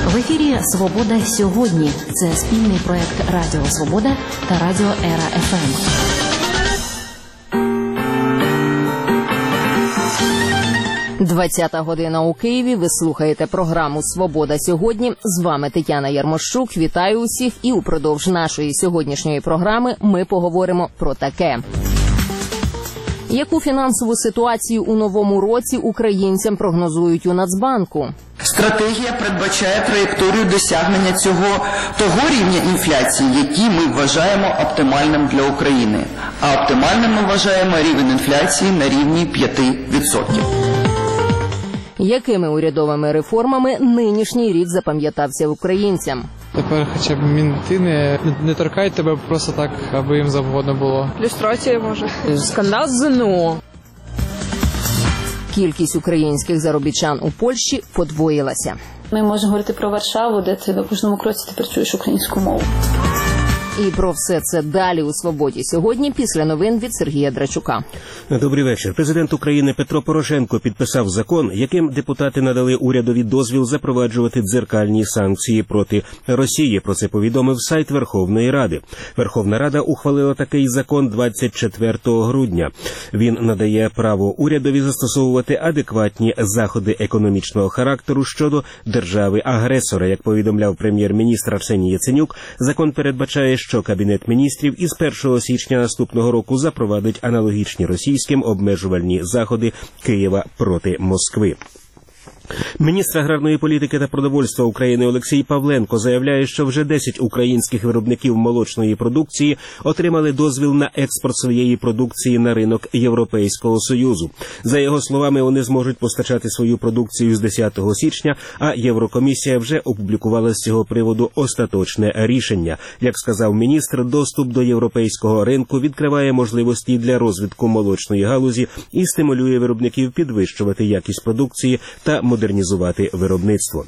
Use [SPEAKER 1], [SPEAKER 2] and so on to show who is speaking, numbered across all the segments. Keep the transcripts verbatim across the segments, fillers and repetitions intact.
[SPEAKER 1] В ефірі «Свобода сьогодні». Це спільний проект Радіо Свобода та Радіо Ера еф ем.
[SPEAKER 2] двадцята година у Києві. Ви слухаєте програму «Свобода сьогодні». З вами Тетяна Ярмощук. Вітаю усіх. І упродовж нашої сьогоднішньої програми ми поговоримо про таке. Яку фінансову ситуацію у новому році українцям прогнозують у Нацбанку?
[SPEAKER 3] Стратегія передбачає траєкторію досягнення цього того рівня інфляції, який ми вважаємо оптимальним для України. А оптимальним ми вважаємо рівень інфляції на рівні п'ять відсотків.
[SPEAKER 2] Якими урядовими реформами нинішній рік запам'ятався українцям?
[SPEAKER 4] Тепер хоча б мінти не, не торкають тебе просто так, аби їм завгодно було.
[SPEAKER 5] Люстрація, може.
[SPEAKER 2] Скандал з ен о. Кількість українських заробітчан у Польщі подвоїлася.
[SPEAKER 6] Ми можемо говорити про Варшаву, де ти на кожному кроці тепер чуєш українську мову.
[SPEAKER 2] І про все це далі у «Свободі сьогодні» після новин від Сергія Драчука.
[SPEAKER 7] Добрий вечір. Президент України Петро Порошенко підписав закон, яким депутати надали урядові дозвіл запроваджувати дзеркальні санкції проти Росії. Про це повідомив сайт Верховної Ради. Верховна Рада ухвалила такий закон двадцять четвертого грудня. Він надає право урядові застосовувати адекватні заходи економічного характеру щодо держави-агресора. Як повідомляв прем'єр-міністр Арсеній Яценюк, закон передбачає, що Кабінет міністрів із першого січня наступного року запровадить аналогічні російським обмежувальні заходи Києва проти Москви. Міністр аграрної політики та продовольства України Олексій Павленко заявляє, що вже десять українських виробників молочної продукції отримали дозвіл на експорт своєї продукції на ринок Європейського Союзу. За його словами, вони зможуть постачати свою продукцію з десятого січня, а Єврокомісія вже опублікувала з цього приводу остаточне рішення. Як сказав міністр, доступ до європейського ринку відкриває можливості для розвитку молочної галузі і стимулює виробників підвищувати якість продукції та модернізувати виробництво.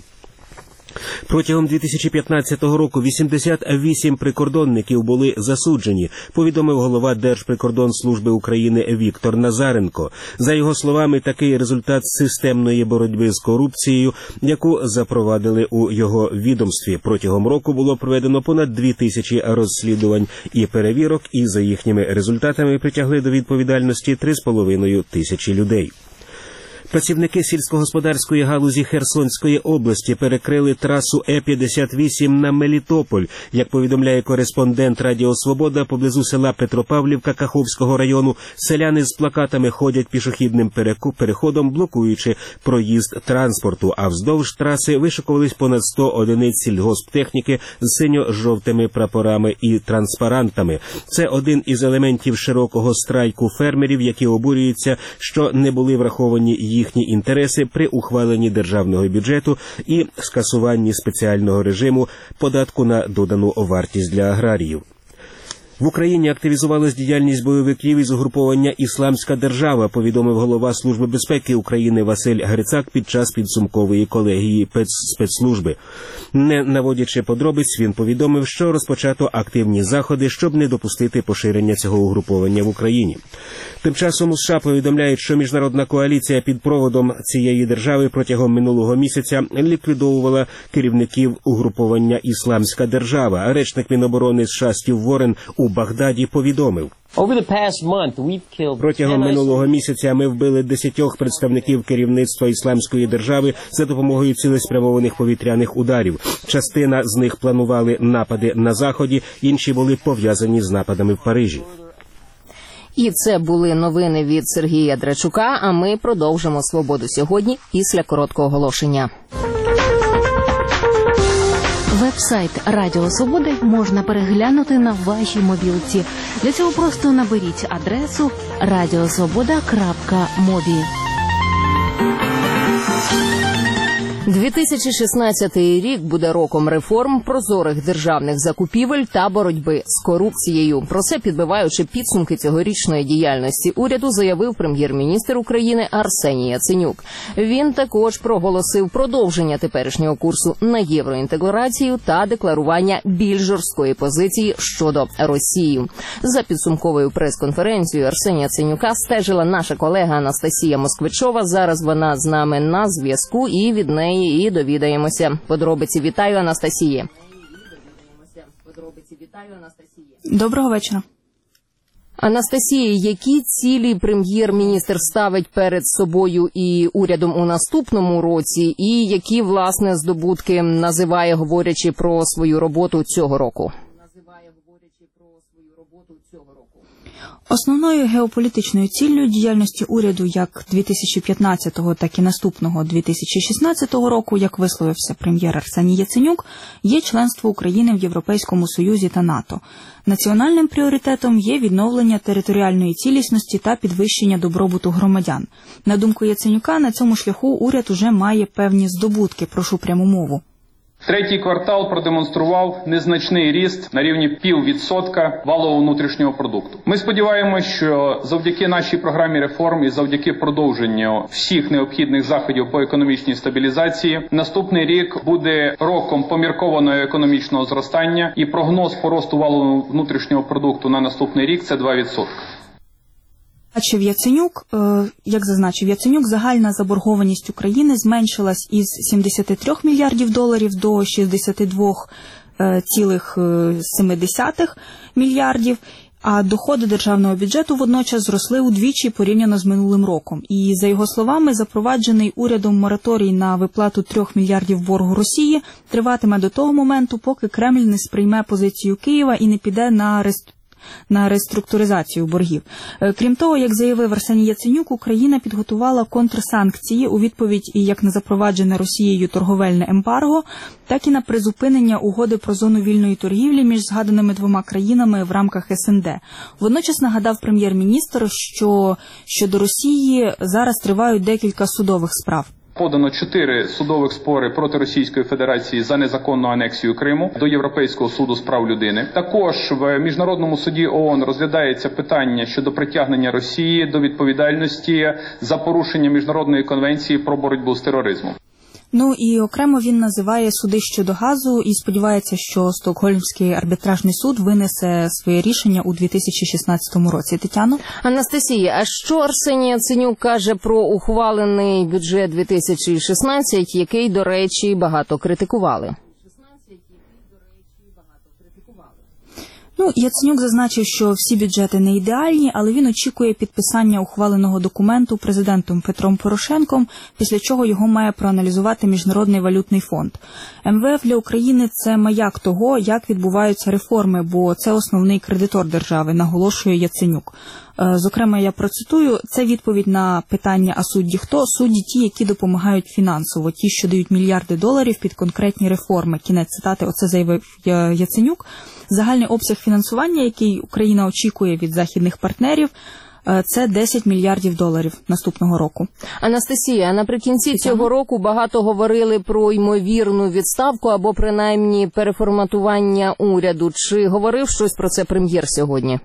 [SPEAKER 7] Протягом дві тисячі п'ятнадцятого року вісімдесят вісім прикордонників були засуджені, повідомив голова Держприкордонслужби України Віктор Назаренко. За його словами, такий результат системної боротьби з корупцією, яку запровадили у його відомстві. Протягом року було проведено понад дві тисячі розслідувань і перевірок, і за їхніми результатами притягли до відповідальності три з половиною тисячі людей. Працівники сільськогосподарської галузі Херсонської області перекрили трасу Е п'ятдесят вісім на Мелітополь. Як повідомляє кореспондент Радіо Свобода, поблизу села Петропавлівка Каховського району селяни з плакатами ходять пішохідним переходом, блокуючи проїзд транспорту, а вздовж траси вишикувались понад сто одиниць сільгосптехніки з синьо-жовтими прапорами і транспарантами. Це один із елементів широкого страйку фермерів, які обурюються, що не були враховані їхні інтереси при ухваленні державного бюджету і скасуванні спеціального режиму податку на додану вартість для аграріїв. В Україні активізувалась діяльність бойовиків із угруповання «Ісламська держава», повідомив голова Служби безпеки України Василь Грицак під час підсумкової колегії спецслужби. Не наводячи подробиць, він повідомив, що розпочато активні заходи, щоб не допустити поширення цього угруповання в Україні. Тим часом у США повідомляють, що міжнародна коаліція під проводом цієї держави протягом минулого місяця ліквідовувала керівників угруповання «Ісламська держава». Речник Міноборони США Стів Ворен у Багдаді повідомив: Протягом минулого місяця ми вбили десятьох представників керівництва Ісламської держави за допомогою цілеспрямованих повітряних ударів. Частина з них планували напади на Заході, інші були пов'язані з нападами в Парижі.
[SPEAKER 2] І це були новини від Сергія Драчука, а ми продовжимо «Свободу сьогодні» після короткого оголошення.
[SPEAKER 1] Веб-сайт Радіо Свободи можна переглянути на вашій мобілці. Для цього просто наберіть адресу радіосвобода крапка мобі.
[SPEAKER 2] дві тисячі шістнадцятий рік буде роком реформ, прозорих державних закупівель та боротьби з корупцією. Про це, підбиваючи підсумки цьогорічної діяльності уряду, заявив прем'єр-міністр України Арсеній Яценюк. Він також проголосив продовження теперішнього курсу на євроінтеграцію та декларування більш жорсткої позиції щодо Росії. За підсумковою прес-конференцією Арсенія Яценюка стежила наша колега Анастасія Москвичова. Зараз вона з нами на зв'язку, і від неї неї і довідаємося. Подробиці вітаю, Анастасія.
[SPEAKER 5] Доброго вечора.
[SPEAKER 2] Анастасія, які цілі прем'єр-міністр ставить перед собою і урядом у наступному році, і які, власне, здобутки називає, говорячи про свою роботу цього року?
[SPEAKER 5] Основною геополітичною ціллю діяльності уряду як дві тисячі п'ятнадцятого, так і наступного дві тисячі шістнадцятого року, як висловився прем'єр Арсеній Яценюк, є членство України в Європейському Союзі та НАТО. Національним пріоритетом є відновлення територіальної цілісності та підвищення добробуту громадян. На думку Яценюка, на цьому шляху уряд уже має певні здобутки. Прошу пряму мову.
[SPEAKER 8] Третій квартал продемонстрував незначний ріст на рівні піввідсотка валового внутрішнього продукту. Ми сподіваємось, що завдяки нашій програмі реформ і завдяки продовженню всіх необхідних заходів по економічній стабілізації, наступний рік буде роком поміркованого економічного зростання, і прогноз по росту валового внутрішнього продукту на наступний рік – це два відсотки.
[SPEAKER 5] Зазначив Яценюк, як зазначив Яценюк, загальна заборгованість України зменшилась із сімдесят три мільярдів доларів до шістдесят два цілих сім десятих мільярдів, а доходи державного бюджету водночас зросли удвічі порівняно з минулим роком. І, за його словами, запроваджений урядом мораторій на виплату трьох мільярдів боргу Росії триватиме до того моменту, поки Кремль не сприйме позицію Києва і не піде на реструктуризацію. на реструктуризацію боргів. Крім того, як заявив Арсеній Яценюк, Україна підготувала контрсанкції у відповідь і як на запроваджене Росією торговельне ембарго, так і на призупинення угоди про зону вільної торгівлі між згаданими двома країнами в рамках ес ен де. Водночас нагадав прем'єр-міністр, що щодо Росії зараз тривають декілька судових справ.
[SPEAKER 8] Подано чотири судових спори проти Російської Федерації за незаконну анексію Криму до Європейського суду з прав людини. Також в Міжнародному суді о о ен розглядається питання щодо притягнення Росії до відповідальності за порушення Міжнародної конвенції про боротьбу з тероризмом.
[SPEAKER 5] Ну і окремо він називає суди щодо газу і сподівається, що Стокгольмський арбітражний суд винесе своє рішення у дві тисячі шістнадцятому році. Тетяно?
[SPEAKER 2] Анастасія, а що Арсеній Яценюк каже про ухвалений бюджет дві тисячі шістнадцять, який, до речі, багато критикували?
[SPEAKER 5] Ну, Яценюк зазначив, що всі бюджети не ідеальні, але він очікує підписання ухваленого документу президентом Петром Порошенком, після чого його має проаналізувати Міжнародний валютний фонд. ем ве еф для України – це маяк того, як відбуваються реформи, бо це основний кредитор держави, наголошує Яценюк. Зокрема, я процитую, це відповідь на питання, а судді хто? Судді ті, які допомагають фінансово, ті, що дають мільярди доларів під конкретні реформи. Кінець цитати, оце заявив Яценюк. Загальний обсяг фінансування, який Україна очікує від західних партнерів, це десять мільярдів доларів наступного року.
[SPEAKER 2] Анастасія, наприкінці цього року багато говорили про ймовірну відставку або принаймні переформатування уряду. Чи говорив щось про це прем'єр сьогодні?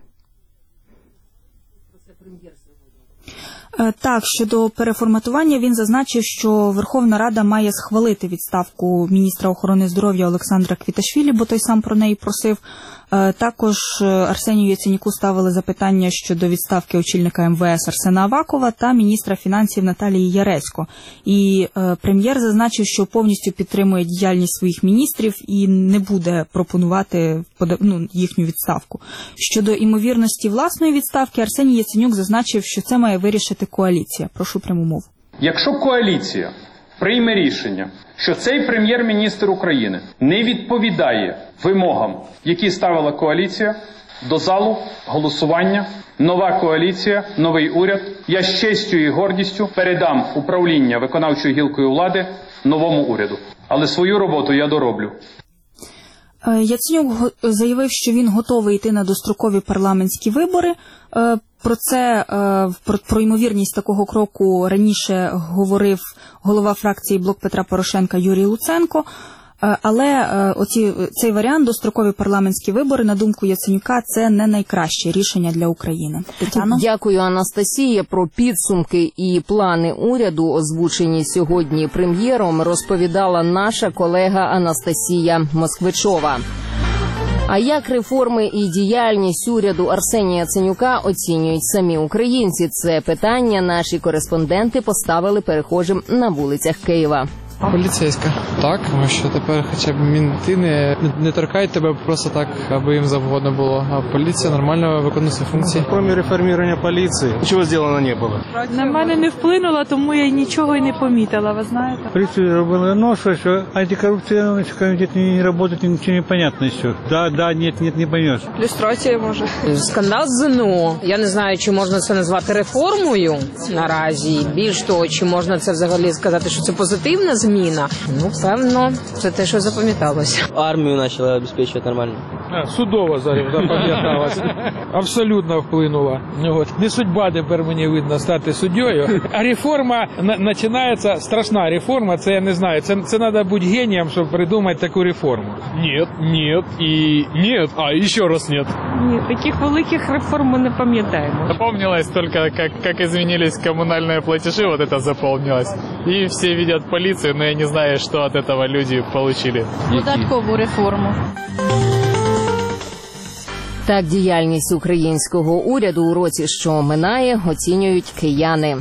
[SPEAKER 5] Так, щодо переформатування він зазначив, що Верховна Рада має схвалити відставку міністра охорони здоров'я Олександра Квіташвілі, бо той сам про неї просив. Також Арсенію Яценюку ставили запитання щодо відставки очільника ем ве ес Арсена Авакова та міністра фінансів Наталії Яресько. І прем'єр зазначив, що повністю підтримує діяльність своїх міністрів і не буде пропонувати ну, їхню відставку. Щодо імовірності власної відставки, Арсеній Яценюк зазначив, що це має вирішити коаліція. Прошу пряму мову.
[SPEAKER 8] Якщо коаліція прийме рішення, що цей прем'єр-міністр України не відповідає вимогам, які ставила коаліція, до залу голосування, нова коаліція, новий уряд, я з честю і гордістю передам управління виконавчою гілкою влади новому уряду. Але свою роботу я дороблю.
[SPEAKER 5] Яценюк заявив, що він готовий йти на дострокові парламентські вибори. Про це, про, про ймовірність такого кроку раніше говорив голова фракції «Блок Петра Порошенка» Юрій Луценко. Але оці, цей варіант, дострокові парламентські вибори, на думку Яценюка, це не найкраще рішення для України. Тетяно?
[SPEAKER 2] Дякую, Анастасія. Про підсумки і плани уряду, озвучені сьогодні прем'єром, розповідала наша колега Анастасія Москвичова. А як реформи і діяльність уряду Арсенія Яценюка оцінюють самі українці? Це питання наші кореспонденти поставили перехожим на вулицях Києва.
[SPEAKER 4] Поліцейська. Так, тому що тепер хоча б мінти не, не торкають тебе просто так, аби їм завгодно було. А поліція нормально виконує свої функції.
[SPEAKER 9] Кроме реформування поліції, нічого зроблено не було.
[SPEAKER 10] На мене не вплинуло, тому я нічого і не помітила, ви знаєте.
[SPEAKER 11] Поліція робила ношу, що антикорупційний комітет не працює, нічого не понятно ще. Да, да, ні, ні, не поймеш.
[SPEAKER 10] Люстрація може.
[SPEAKER 12] Скандал з ЗНО. Я не знаю, чи можна це назвати реформою наразі. Більш того, чи можна це взагалі сказати, що це позитивна зміна. Ну, певно, це те, що запам'яталося.
[SPEAKER 13] Армію почали забезпечувати нормально.
[SPEAKER 14] А, судово зараз запам'яталося. Абсолютно вплинула. Не судьба тепер мені видно стати суддєю. А реформа починається, страшна реформа, це я не знаю. Це, це треба бути генієм, щоб придумати таку реформу. Ні, ні і ні, а і ще раз ні.
[SPEAKER 10] Ні, таких великих реформ ми не пам'ятаємо.
[SPEAKER 15] Запомнилось только, как, как изменились коммунальные платежи, вот это запомнилось. И все видят полицию, но я не знаю, что от этого люди получили.
[SPEAKER 6] Податкову реформу.
[SPEAKER 2] Так діяльність українського уряду у році, що минає, оцінюють кияни.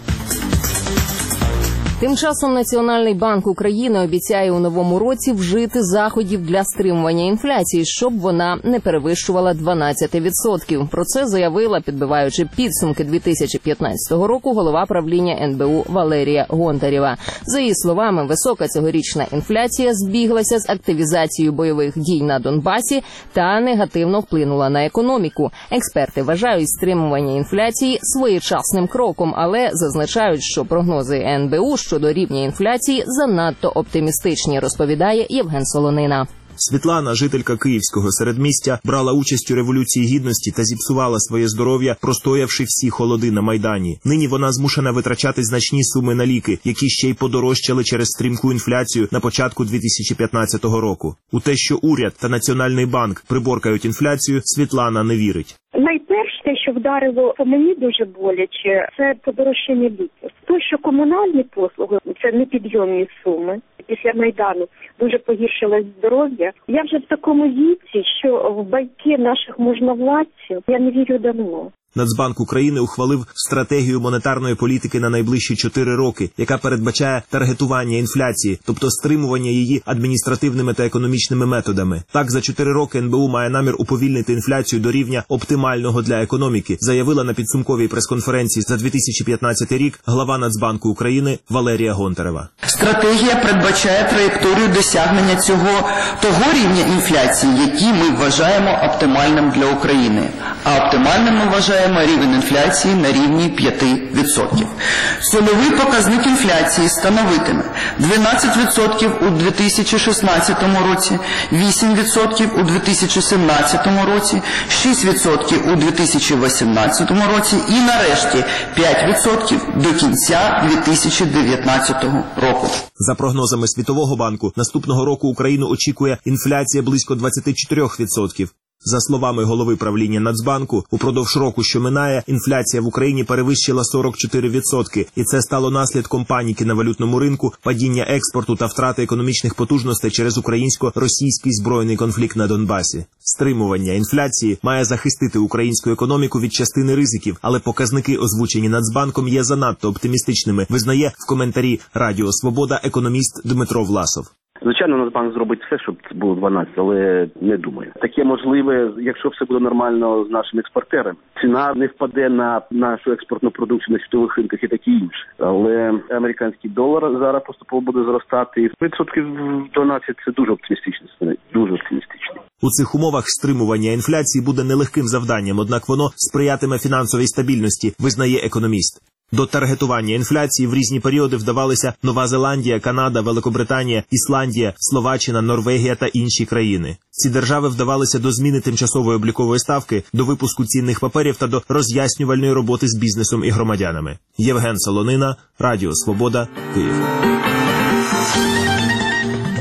[SPEAKER 2] Тим часом Національний банк України обіцяє у новому році вжити заходів для стримування інфляції, щоб вона не перевищувала дванадцять відсотків. Про це заявила, підбиваючи підсумки дві тисячі п'ятнадцятого року, голова правління ен бе у Валерія Гонтарева. За її словами, висока цьогорічна інфляція збіглася з активізацією бойових дій на Донбасі та негативно вплинула на економіку. Експерти вважають стримування інфляції своєчасним кроком, але зазначають, що прогнози ен бе у щодо рівня інфляції занадто оптимістичні, розповідає Євген Солонина.
[SPEAKER 16] Світлана, жителька Київського середмістя, брала участь у Революції Гідності та зіпсувала своє здоров'я, простоявши всі холоди на Майдані. Нині вона змушена витрачати значні суми на ліки, які ще й подорожчали через стрімку інфляцію на початку дві тисячі п'ятнадцятого року. У те, що уряд та Національний банк приборкають інфляцію, Світлана не вірить.
[SPEAKER 17] Найперше, те, що вдарило по мені дуже боляче, це подорожчання ліків. То, що комунальні послуги – це непідйомні суми. Після Майдану дуже погіршилось здоров'я. Я вже в такому віці, що в байки наших можновладців я не вірю давно.
[SPEAKER 16] Нацбанк України ухвалив стратегію монетарної політики на найближчі чотири роки, яка передбачає таргетування інфляції, тобто стримування її адміністративними та економічними методами. Так, за чотири роки ен бе у має намір уповільнити інфляцію до рівня оптимального для економіки, заявила на підсумковій прес-конференції за дві тисячі п'ятнадцятий рік глава Нацбанку України Валерія Гонтарева.
[SPEAKER 3] Стратегія передбачає траєкторію досягнення цього того рівня інфляції, який ми вважаємо оптимальним для України. А оптимальним ми вважаємо рівень інфляції на рівні п'ять відсотків. Цільовий показник інфляції становитиме дванадцять відсотків у дві тисячі шістнадцятому році, вісім відсотків у дві тисячі сімнадцятому році, шість відсотків у дві тисячі вісімнадцятому році і нарешті п'ять відсотків до кінця дві тисячі дев'ятнадцятого року.
[SPEAKER 16] За прогнозами Світового банку, наступного року Україну очікує інфляція близько двадцять чотири відсотки. За словами голови правління Нацбанку, упродовж року, що минає, інфляція в Україні перевищила сорок чотири відсотки, і це стало наслідком паніки на валютному ринку, падіння експорту та втрати економічних потужностей через українсько-російський збройний конфлікт на Донбасі. Стримування інфляції має захистити українську економіку від частини ризиків, але показники, озвучені Нацбанком, є занадто оптимістичними, визнає в коментарі Радіо Свобода економіст Дмитро Власов.
[SPEAKER 18] Звичайно, Нацбанк зробить все, щоб це було дванадцять, але не думаю. Таке можливе, якщо все буде нормально з нашими експортерами. Ціна не впаде на нашу експортну продукцію на світових ринках і таке інше. Але американський долар зараз поступово буде зростати. І відсотків дванадцять – це дуже оптимістично. Дуже оптимістично.
[SPEAKER 16] У цих умовах стримування інфляції буде нелегким завданням, однак воно сприятиме фінансовій стабільності, визнає економіст. До таргетування інфляції в різні періоди вдавалися Нова Зеландія, Канада, Великобританія, Ісландія, Словаччина, Норвегія та інші країни. Ці держави вдавалися до зміни тимчасової облікової ставки, до випуску цінних паперів та до роз'яснювальної роботи з бізнесом і громадянами. Євген Солонина, Радіо Свобода, Київ.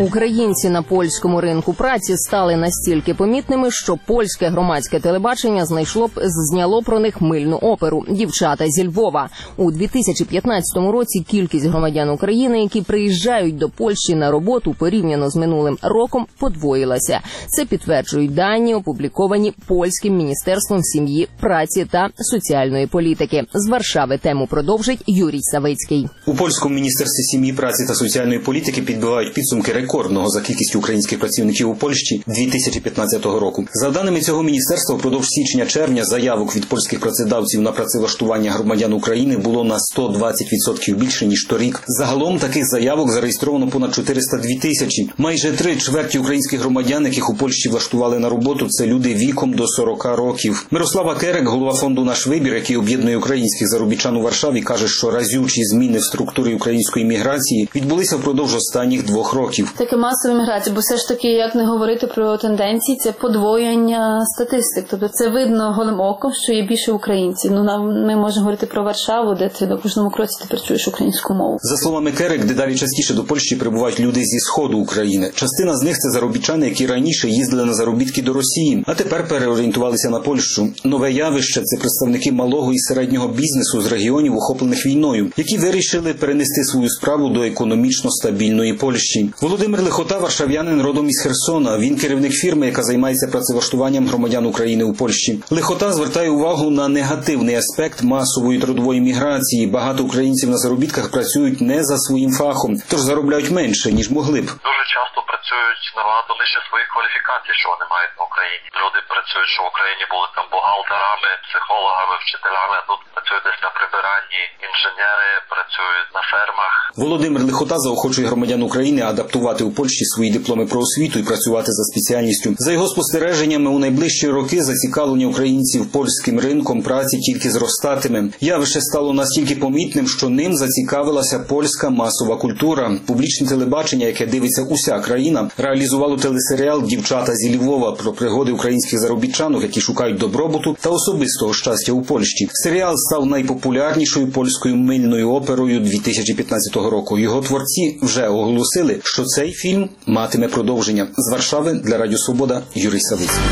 [SPEAKER 2] Українці на польському ринку праці стали настільки помітними, що польське громадське телебачення знайшло б зняло про них мильну оперу «Дівчата зі Львова». У дві тисячі п'ятнадцятому році кількість громадян України, які приїжджають до Польщі на роботу порівняно з минулим роком, подвоїлася. Це підтверджують дані, опубліковані польським міністерством сім'ї, праці та соціальної політики. З Варшави тему продовжить Юрій Савицький.
[SPEAKER 19] У польському міністерстві сім'ї, праці та соціальної політики підбивають підсумки рекордного за кількістю українських працівників у Польщі дві тисячі п'ятнадцятого року. За даними цього міністерства, впродовж січня-червня заявок від польських працедавців на працевлаштування громадян України було на сто двадцять відсотків більше, ніж торік. Загалом таких заявок зареєстровано понад чотириста дві тисячі. Майже три чверті українських громадян, яких у Польщі влаштували на роботу, це люди віком до сорока років. Мирослава Керек, голова фонду «Наш вибір», який об'єднує українських заробітчан у Варшаві, каже, що разючі зміни в структурі української міграції відбулися впродовж останніх двох років.
[SPEAKER 6] Таке масова міграція, бо все ж таки, як не говорити про тенденції, це подвоєння статистик. Тобто це видно голим оком, що є більше українців. Ну, ми можемо говорити про Варшаву, де ти на кожному кроці тепер чуєш українську мову.
[SPEAKER 19] За словами Керек, дедалі частіше до Польщі прибувають люди зі сходу України. Частина з них – це заробітчани, які раніше їздили на заробітки до Росії, а тепер переорієнтувалися на Польщу. Нове явище – це представники малого і середнього бізнесу з регіонів, охоплених війною, які вирішили перенести свою справу до економічно стабільної Польщі. Володимир Лихота – варшав'янин родом із Херсона. Він керівник фірми, яка займається працевлаштуванням громадян України у Польщі. Лихота звертає увагу на негативний аспект масової трудової міграції. Багато українців на заробітках працюють не за своїм фахом, тож заробляють менше, ніж могли б.
[SPEAKER 20] Дуже часто працюють набагато нижче своїх кваліфікацій, що вони мають в Україні. Люди працюють, що в Україні були там бухгалтерами, психологами, вчителями, а тут працюють десь на прибиранні, інженери, працюють на фермах.
[SPEAKER 19] Володимир Лихота заохочує громадян України адаптувати у Польщі свої дипломи про освіту і працювати за спеціальністю. За його спостереженнями, у найближчі роки зацікавлення українців польським ринком праці тільки зростатиме. Явище стало настільки помітним, що ним зацікавилася польська масова культура. Публічне телебачення, яке дивиться уся країна, реалізувало телесеріал «Дівчата зі Львова» про пригоди українських заробітчанок, які шукають добробуту та особистого щастя у Польщі. Серіал став найпопулярнішою польською мильною оперою дві тисячі п'ятнадцятого року. Його творці вже оголосили, що цей фільм матиме продовження. З Варшави для Радіо Свобода Юрій Савицький.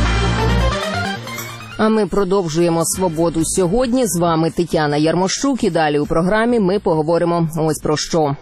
[SPEAKER 2] А ми продовжуємо «Свободу сьогодні». З вами Тетяна Ярмощук. І далі у програмі ми поговоримо ось про що.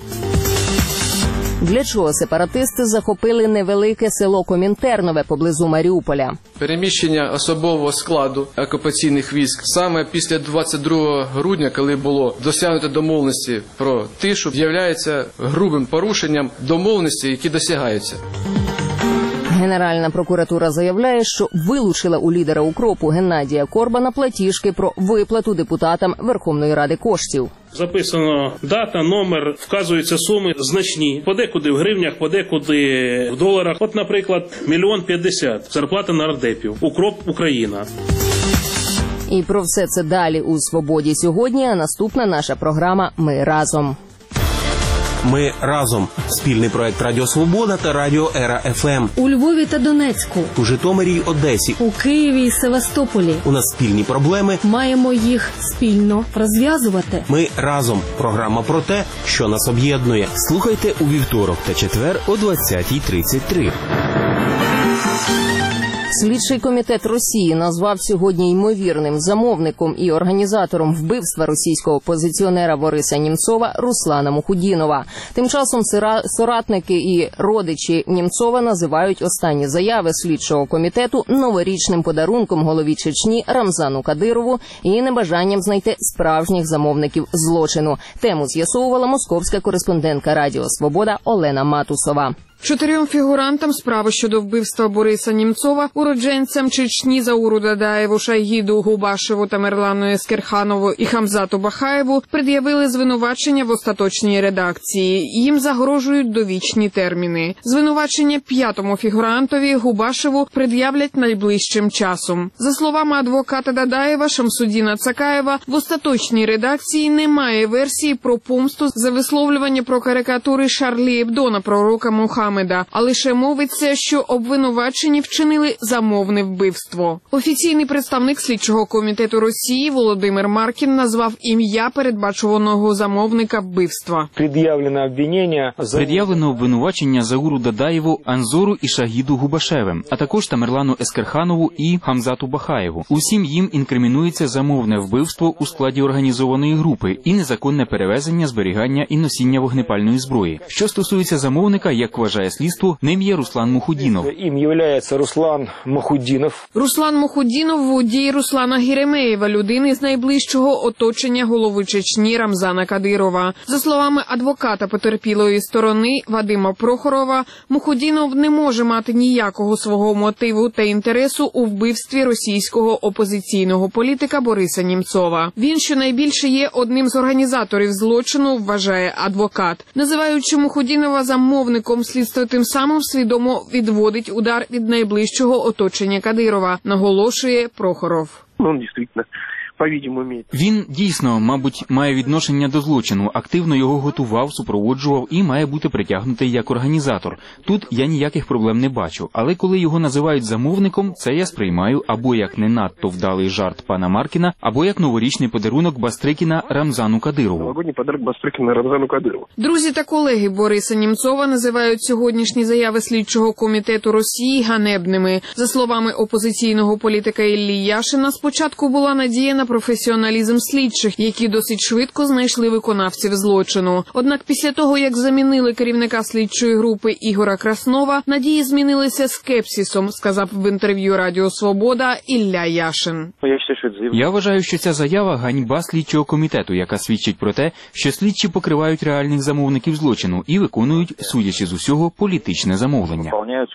[SPEAKER 2] Для чого сепаратисти захопили невелике село Комінтернове поблизу Маріуполя?
[SPEAKER 21] Переміщення особового складу окупаційних військ саме після двадцять другого грудня, коли було досягнуто домовленості про тишу, являється грубим порушенням домовленості, які досягаються.
[SPEAKER 2] Генеральна прокуратура заявляє, що вилучила у лідера укропу Геннадія Корбана платіжки про виплату депутатам Верховної Ради коштів.
[SPEAKER 22] Записано дата, номер, вказуються суми значні. Подекуди в гривнях, подекуди в доларах. От, наприклад, мільйон п'ятдесят. Зарплата нардепів. Укроп Україна.
[SPEAKER 2] І про все це далі у «Свободі сьогодні», а наступна наша програма «Ми разом».
[SPEAKER 7] Ми разом. Спільний проект Радіо Свобода та Радіо Ера еф ем.
[SPEAKER 1] У Львові та Донецьку.
[SPEAKER 7] У Житомирі й Одесі.
[SPEAKER 1] У Києві і Севастополі.
[SPEAKER 7] У нас спільні проблеми.
[SPEAKER 1] Маємо їх спільно розв'язувати.
[SPEAKER 7] Ми разом. Програма про те, що нас об'єднує. Слухайте у вівторок та четвер о двадцятій тридцять три.
[SPEAKER 2] Слідчий комітет Росії назвав сьогодні ймовірним замовником і організатором вбивства російського опозиціонера Бориса Німцова Руслана Мухудінова. Тим часом соратники і родичі Німцова називають останні заяви слідчого комітету новорічним подарунком голові Чечні Рамзану Кадирову і небажанням знайти справжніх замовників злочину. Тему з'ясовувала московська кореспондентка Радіо Свобода Олена Матусова.
[SPEAKER 12] Чотирьом фігурантам справи щодо вбивства Бориса Німцова, уродженцям Чечні Зауру Дадаєву, Шайгіду Губашеву, Тамерлану Ескерханову і Хамзату Бахаєву пред'явили звинувачення в остаточній редакції. Їм загрожують довічні терміни. Звинувачення п'ятому фігурантові Губашеву пред'являть найближчим часом. За словами адвоката Дадаєва Шамсудіна Цакаєва, в остаточній редакції немає версії про помсту за висловлювання про карикатури Шарлі Ебдо на пророка Мухаммеда. Магамеда, а лише мовиться, що обвинувачені вчинили замовне вбивство. Офіційний представник слідчого комітету Росії Володимир Маркін назвав ім'я передбачуваного замовника вбивства.
[SPEAKER 5] Пред'явлено обвинення
[SPEAKER 8] Пред'явлено обвинувачення Зауру Дадаєву, Анзору і Шагіду Губашевим, а також Тамерлану Ескерханову і Хамзату Бахаєву. Усім їм інкримінується замовне вбивство у складі організованої групи і незаконне перевезення, зберігання і носіння вогнепальної зброї. Що стосується замовника, як вважає слідство, ним є Руслан Мухудінов.
[SPEAKER 5] Їм є Руслан Мухудінов.
[SPEAKER 12] Руслан Мухудінов – водій Руслана Геремеєва, людини з найближчого оточення голови Чечні Рамзана Кадирова. За словами адвоката потерпілої сторони Вадима Прохорова, Мухудінов не може мати ніякого свого мотиву та інтересу у вбивстві російського опозиційного політика Бориса Німцова. Він щонайбільше є одним з організаторів злочину, вважає адвокат. Називаючи Мухудінова замовником, слідство тим самим свідомо відводить удар від найближчого оточення Кадирова, наголошує Прохоров.
[SPEAKER 5] Ну, дійсно.
[SPEAKER 8] Він дійсно, мабуть, має відношення до злочину, активно його готував, супроводжував і має бути притягнутий як організатор. Тут я ніяких проблем не бачу, але коли його називають замовником, це я сприймаю або як не надто вдалий жарт пана Маркіна, або як новорічний подарунок Бастрикіна Рамзану Кадирову.
[SPEAKER 5] Новогодній подарунок Бастрикіна Рамзану Кадирову.
[SPEAKER 12] Друзі та колеги Бориса Німцова називають сьогоднішні заяви слідчого комітету Росії ганебними. За словами опозиційного політика Іллі Яшина, спочатку була надія на професіоналізм слідчих, які досить швидко знайшли виконавців злочину. Однак після того, як замінили керівника слідчої групи Ігора Краснова, надії змінилися скепсисом, сказав в інтерв'ю Радіо Свобода Ілля Яшин.
[SPEAKER 8] Я вважаю, що ця заява – ганьба слідчого комітету, яка свідчить про те, що слідчі покривають реальних замовників злочину і виконують, судячи з усього, політичне замовлення.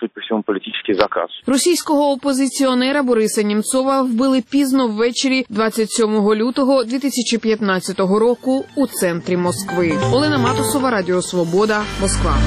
[SPEAKER 12] Російського опозиціонера Бориса Німцова вбили пізно ввечері двадцять сьомого лютого дві тисячі п'ятнадцятого року у центрі Москви. Олена Матусова, Радіо Свобода, Москва.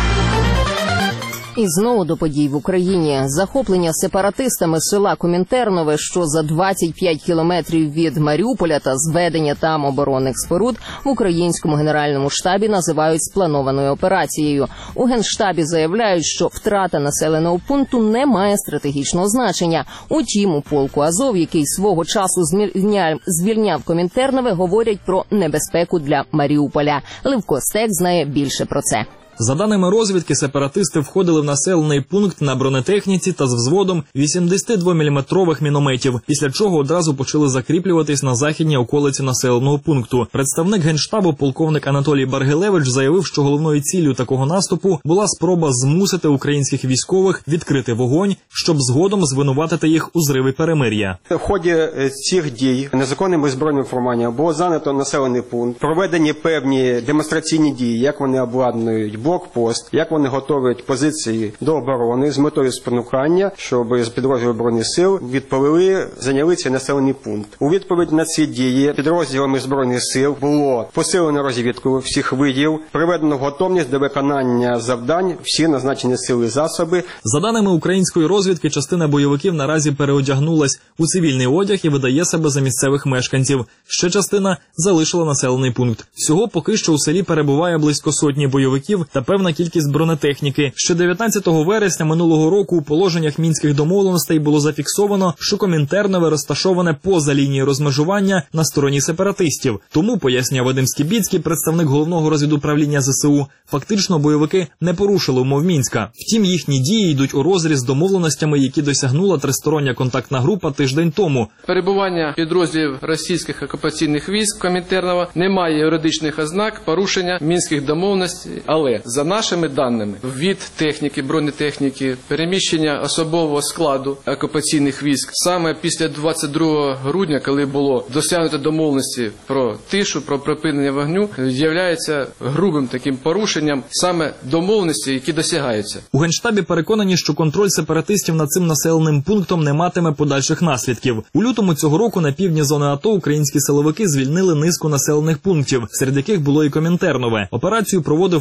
[SPEAKER 2] І знову до подій в Україні. Захоплення сепаратистами села Комінтернове, що за двадцять п'ять кілометрів від Маріуполя, та зведення там оборонних споруд в українському генеральному штабі називають спланованою операцією. У Генштабі заявляють, що втрата населеного пункту не має стратегічного значення. Утім, у полку Азов, який свого часу звільняв, звільняв Комінтернове, говорять про небезпеку для Маріуполя. Левко Стек знає більше про це.
[SPEAKER 23] За даними розвідки, сепаратисти входили в населений пункт на бронетехніці та з взводом вісімдесятидвоміліметрових мінометів, після чого одразу почали закріплюватись на західній околиці населеного пункту. Представник Генштабу полковник Анатолій Баргилевич заявив, що головною ціллю такого наступу була спроба змусити українських військових відкрити вогонь, щоб згодом звинуватити їх у зриві перемир'я.
[SPEAKER 24] В ході цих дій незаконними збройними формуваннями було занято населений пункт, проведені певні демонстраційні дії, як вони обладнують блокпост, як вони готують позиції до оборони з метою спонукання, щоб з підрозділів Збройних сил відповіли, зайняли цей населений пункт. У відповідь на ці дії підрозділами Збройних сил було посилено розвідку всіх видів, приведено в готовність до виконання завдань всі назначені сили і засоби.
[SPEAKER 23] За даними української розвідки, частина бойовиків наразі переодягнулась у цивільний одяг і видає себе за місцевих мешканців. Ще частина залишила населений пункт. Всього поки що у селі перебуває близько сотні бойовиків та певна кількість бронетехніки. Ще дев'ятнадцятого вересня минулого року у положеннях мінських домовленостей було зафіксовано, що Комінтернове розташоване поза лінією розмежування на стороні сепаратистів. Тому, пояснює Вадим Скібіцький, представник головного розвідуправління ЗСУ, фактично бойовики не порушили умов Мінська. Втім, їхні дії йдуть у розріз з домовленостями, які досягнула тристороння контактна група тиждень тому.
[SPEAKER 21] Перебування підрозділів російських окупаційних військ Комінтернова не має юридичних ознак порушення мінських домовленостей, але за нашими даними, ввід техніки, бронетехніки, переміщення особового складу окупаційних військ саме після двадцять другого грудня, коли було досягнуто домовленості про тишу, про припинення вогню, являється грубим таким порушенням саме домовленості, які досягаються.
[SPEAKER 23] У Генштабі переконані, що контроль сепаратистів над цим населеним пунктом не матиме подальших наслідків. У лютому цього року на півдні зони АТО українські силовики звільнили низку населених пунктів, серед яких було і Комінтернове. Операцію проводив полк Азов.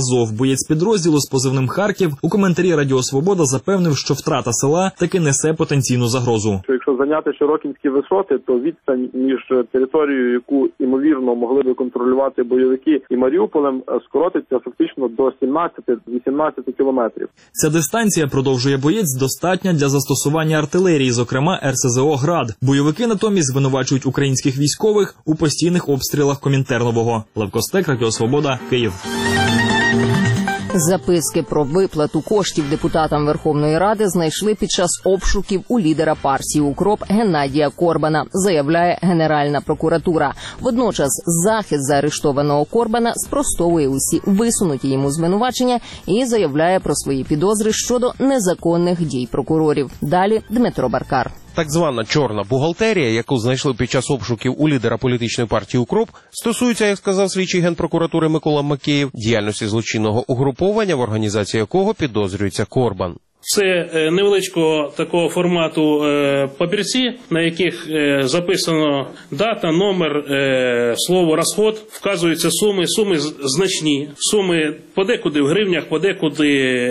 [SPEAKER 23] Азов. Боєць підрозділу з позивним «Харків» у коментарі Радіо Свобода запевнив, що втрата села таки несе потенційну загрозу.
[SPEAKER 4] Якщо зайняти Широкінські висоти, то відстань між територією, яку ймовірно могли би контролювати бойовики, і Маріуполем скоротиться фактично до сімнадцяти-вісімнадцяти кілометрів.
[SPEAKER 23] Ця дистанція, продовжує боєць, достатня для застосування артилерії, зокрема ер ес зе о «Град». Бойовики натомість звинувачують українських військових у постійних обстрілах Комінтернового. Лев Костек, Радіо Свобода, Київ.
[SPEAKER 2] Записки про виплату коштів депутатам Верховної Ради знайшли під час обшуків у лідера партії «Укроп» Геннадія Корбана, заявляє Генеральна прокуратура. Водночас захист заарештованого Корбана спростовує усі висунуті йому звинувачення і заявляє про свої підозри щодо незаконних дій прокурорів. Далі Дмитро Баркар.
[SPEAKER 9] Так звана «чорна бухгалтерія», яку знайшли під час обшуків у лідера політичної партії «Укроп», стосується, як сказав слідчий Генпрокуратури Микола Макеєв, діяльності злочинного угруповання, в організації якого підозрюється Корбан.
[SPEAKER 22] Це невеличкого такого формату папірці, на яких записано дата, номер, слово «розход», вказуються суми, суми значні, суми подекуди в гривнях, подекуди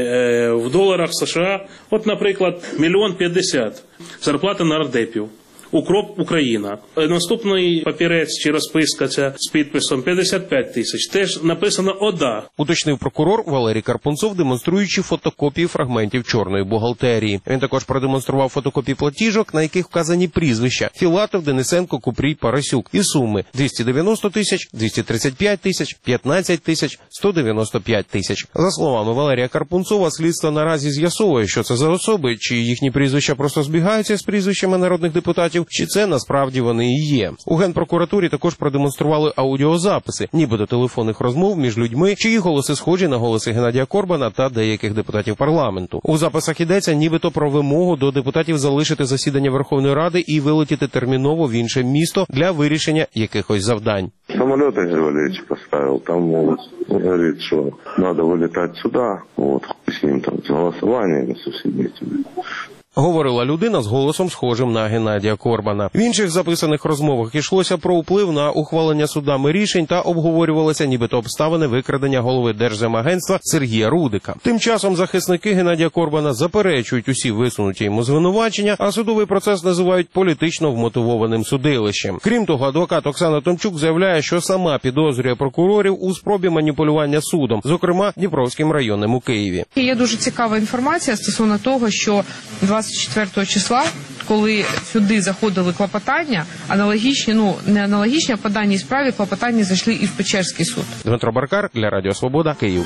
[SPEAKER 22] в доларах США. От, наприклад, мільйон п'ятдесят зарплата нардепів. «Укроп Україна». Наступний папірець чи розписка ця з підписом п'ятдесят п'ять тисяч. Теж написано «ОДА».
[SPEAKER 9] Уточнив прокурор Валерій Карпунцов, демонструючи фотокопії фрагментів чорної бухгалтерії. Він також продемонстрував фотокопії платіжок, на яких вказані прізвища: Філатов, Денисенко, Купрій, Парасюк. І суми: двісті дев'яносто тисяч, двісті тридцять п'ять тисяч, п'ятнадцять тисяч, сто дев'яносто п'ять тисяч. За словами Валерія Карпунцова, слідство наразі з'ясовує, що це за особи, чи їхні прізвища просто збігаються з прізвищами народних депутатів, чи це насправді вони і є. У Генпрокуратурі також продемонстрували аудіозаписи, нібито телефонних розмов між людьми, чиї голоси схожі на голоси Геннадія Корбана та деяких депутатів парламенту. У записах йдеться нібито про вимогу до депутатів залишити засідання Верховної Ради і вилетіти терміново в інше місто для вирішення якихось завдань.
[SPEAKER 11] Самолет Игорь Валерьевич поставил, там, мол, говорит, что надо вылетать сюда, вот, с ним там, с голосованиями, со всеми этими.
[SPEAKER 9] Говорила людина з голосом схожим на Геннадія Корбана. В інших записаних розмовах йшлося про вплив на ухвалення судами рішень та обговорювалися нібито обставини викрадення голови Держземагентства Сергія Рудика. Тим часом захисники Геннадія Корбана заперечують усі висунуті йому звинувачення, а судовий процес називають політично вмотивованим судилищем. Крім того, адвокат Оксана Томчук заявляє, що сама підозрює прокурорів у спробі маніпулювання судом, зокрема Дніпровським районним у Києві.
[SPEAKER 12] Є дуже цікава інформація стосовно того, що двадцять четвертого числа, коли сюди заходили клопотання, аналогічні, ну не аналогічні, а по даній справі клопотання зайшли і в Печерський суд.
[SPEAKER 9] Дмитро Баркар для Радіо Свобода, Київ.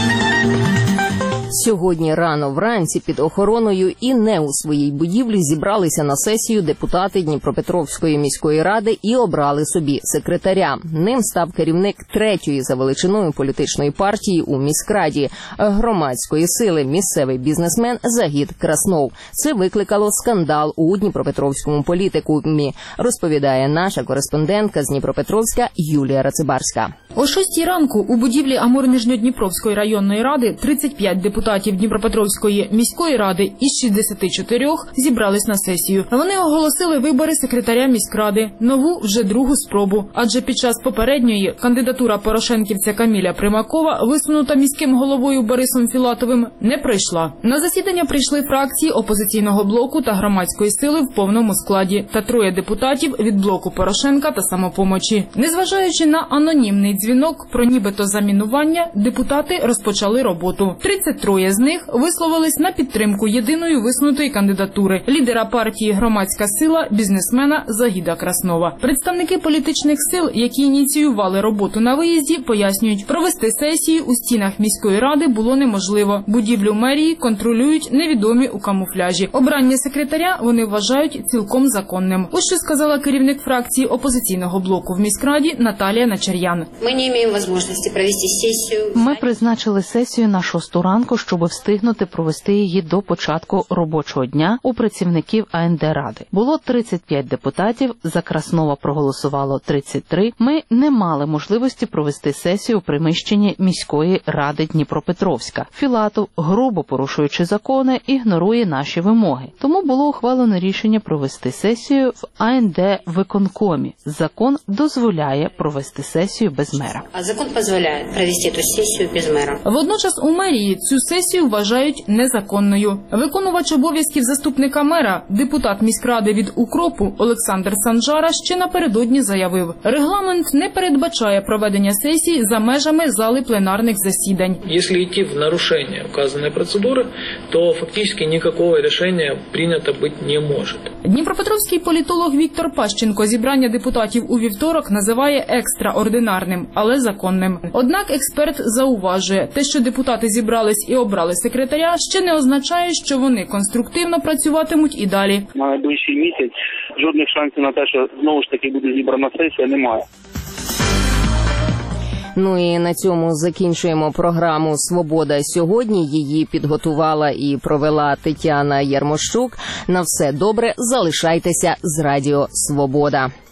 [SPEAKER 2] Сьогодні рано вранці під охороною і не у своїй будівлі зібралися на сесію депутати Дніпропетровської міської ради і обрали собі секретаря. Ним став керівник третьої за величиною політичної партії у міськраді – громадської сили, місцевий бізнесмен Загід Краснов. Це викликало скандал у Дніпропетровському політикумі, розповідає наша кореспондентка з Дніпропетровська Юлія Рацибарська.
[SPEAKER 13] О шостій ранку у будівлі Амур-Нижньодніпровської районної ради тридцять п'ять депутатів Дніпропетровської міської ради із шістдесяти чотирьох зібрались на сесію. Вони оголосили вибори секретаря міськради, нову вже другу спробу. Адже під час попередньої кандидатура порошенківця Каміля Примакова, висунута міським головою Борисом Філатовим, не пройшла. На засідання прийшли фракції опозиційного блоку та громадської сили в повному складі та троє депутатів від блоку Порошенка та Самопомочі. Незважаючи на анонімний дзвінок про нібито замінування, депутати розпочали роботу. тридцять троє з них висловились на підтримку єдиної висунутої кандидатури – лідера партії «Громадська сила» бізнесмена Загіда Краснова. Представники політичних сил, які ініціювали роботу на виїзді, пояснюють, провести сесію у стінах міської ради було неможливо. Будівлю мерії контролюють невідомі у камуфляжі. Обрання секретаря вони вважають цілком законним. Ось що сказала керівник фракції опозиційного блоку в міськраді Наталія Начер'ян.
[SPEAKER 25] Ми не маємо можливості провести сесію.
[SPEAKER 1] Ми призначили сесію на шосту ранку швидко, щоб встигнути провести її до початку робочого дня у працівників А Ен Де Ради. Було тридцять п'ять депутатів, за Краснова проголосувало тридцять три. Ми не мали можливості провести сесію у приміщенні міської ради Дніпропетровська. Філатов, грубо порушуючи закони, ігнорує наші вимоги. Тому було ухвалено рішення провести сесію в А Ен Де виконкомі. Закон дозволяє провести сесію без мера.
[SPEAKER 10] А закон дозволяє провести цю сесію без мера.
[SPEAKER 13] Водночас у мерії цю сесію вважають незаконною. Виконувач обов'язків заступника мера, депутат міськради від Укропу Олександр Санжара ще напередодні заявив, регламент не передбачає проведення сесій за межами зали пленарних засідань.
[SPEAKER 14] Якщо йти в нарушення вказаної процедури, то фактично ніякого рішення прийнято бути не може.
[SPEAKER 13] Дніпропетровський політолог Віктор Пащенко зібрання депутатів у вівторок називає екстраординарним, але законним. Однак експерт зауважує, те, що депутати зібрались і обрали секретаря, ще не означає, що вони конструктивно працюватимуть і далі.
[SPEAKER 15] На найближчий місяць жодних шансів на те, що знову ж таки буде зібрана сесія, немає.
[SPEAKER 2] Ну і на цьому закінчуємо програму «Свобода сьогодні». Її підготувала і провела Тетяна Ярмощук. На все добре, залишайтеся з Радіо Свобода.